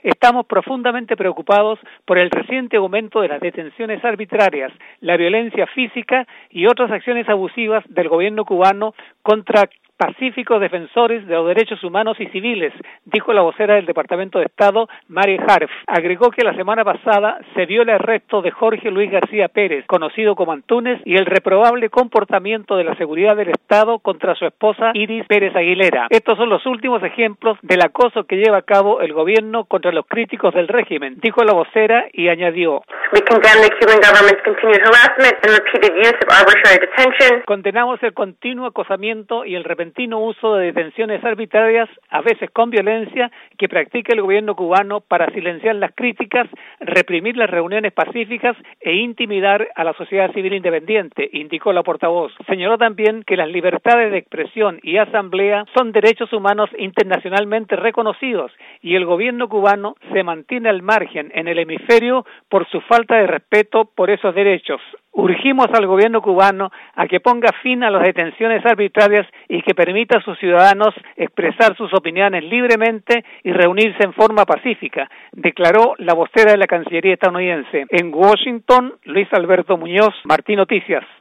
Estamos profundamente preocupados por el reciente aumento de las detenciones arbitrarias, la violencia física y otras acciones abusivas del gobierno cubano contra pacíficos defensores de los derechos humanos y civiles, dijo la vocera del Departamento de Estado, Mari Harf. Agregó que la semana pasada se vio el arresto de Jorge Luis García Pérez, conocido como Antúnez, y el reprobable comportamiento de la seguridad del Estado contra su esposa Iris Pérez Aguilera. Estos son los últimos ejemplos del acoso que lleva a cabo el gobierno contra los críticos del régimen, dijo la vocera y añadió: Condenamos el continuo acosamiento y el repentino uso de detenciones arbitrarias, a veces con violencia, que practica el gobierno cubano para silenciar las críticas, reprimir las reuniones pacíficas e intimidar a la sociedad civil independiente, indicó la portavoz. Señaló también que las libertades de expresión y asamblea son derechos humanos internacionalmente reconocidos y el gobierno cubano se mantiene al margen en el hemisferio por su falta de respeto por esos derechos. Urgimos al gobierno cubano a que ponga fin a las detenciones arbitrarias y que permita a sus ciudadanos expresar sus opiniones libremente y reunirse en forma pacífica, declaró la vocera de la Cancillería estadounidense. En Washington, Luis Alberto Muñoz, Martín Noticias.